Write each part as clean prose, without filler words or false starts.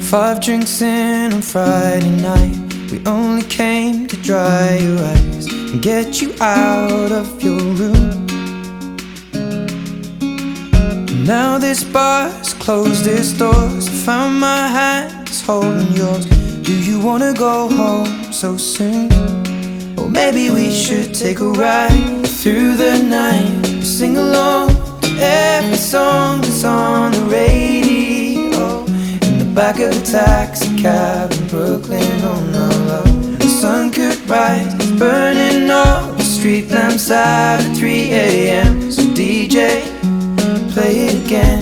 5 drinks in on Friday night. We only came to dry your eyes and get you out of your room. Now this bar's closed its doors. I found my hands holding yours. Do you wanna go home so soon? Or maybe we should take a ride through the night. Sing along to every song that's on the radio. In the back of a taxi cab in Brooklyn, oh no love. The sun could rise, burning all the street lamps out at 3 a.m. So DJ, play it again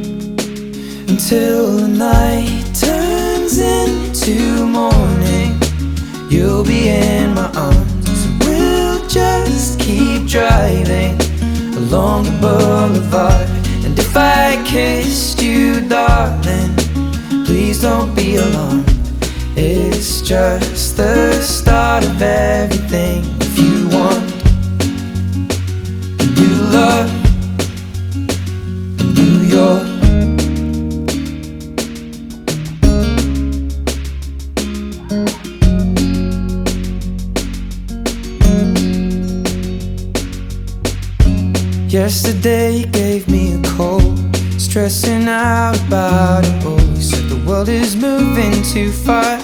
until the night turns into morning. You'll be in my arms, and we'll just keep driving along the boulevard. And if I kissed you, darling, please don't be alarmed. It's just the start of everything. If you want new love, New York. Yesterday you gave me a call, stressing out about it all. You said the world is moving too fast,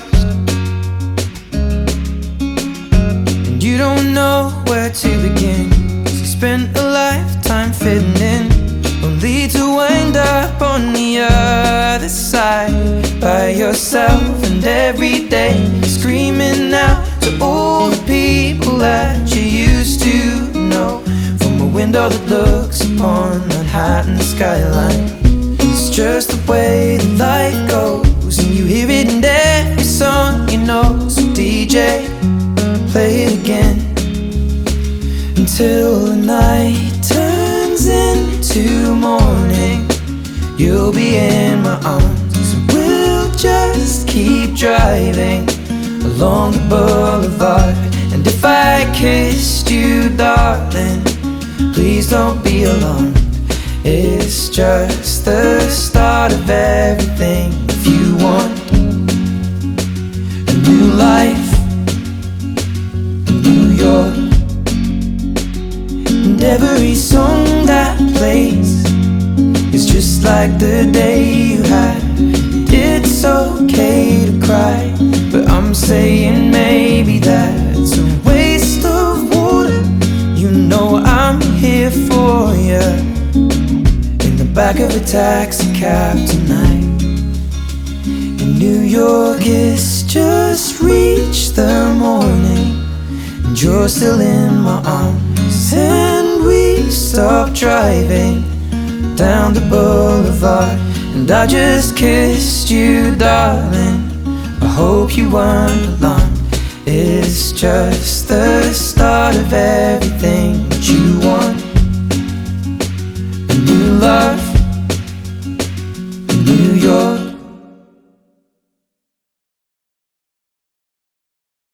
and you don't know where to begin. 'Cause you spent a lifetime fitting in, only to wind up on the other side by yourself. And every day screaming out to all the people that you used to know, from a window that looks upon Manhattan skyline. It's just the way the life goes, and you hear it in every song you know. So DJ, play it again until the night turns into morning. You'll be in my arms, and we'll just keep driving along the boulevard. And if I kissed you, darling, please don't be alarmed. It's just the start of everything. If you want a new life, New York. And every song that plays is just like the day you had. It's okay to cry, but I'm saying maybe that's a waste of water. You know I'm here for you, in the back of a taxi cab tonight. In New York, it's just reached the morning, and you're still in my arms. And we stop driving down the boulevard, and I just kissed you, darling. I hope you weren't alarmed. It's just the start of everything that you want.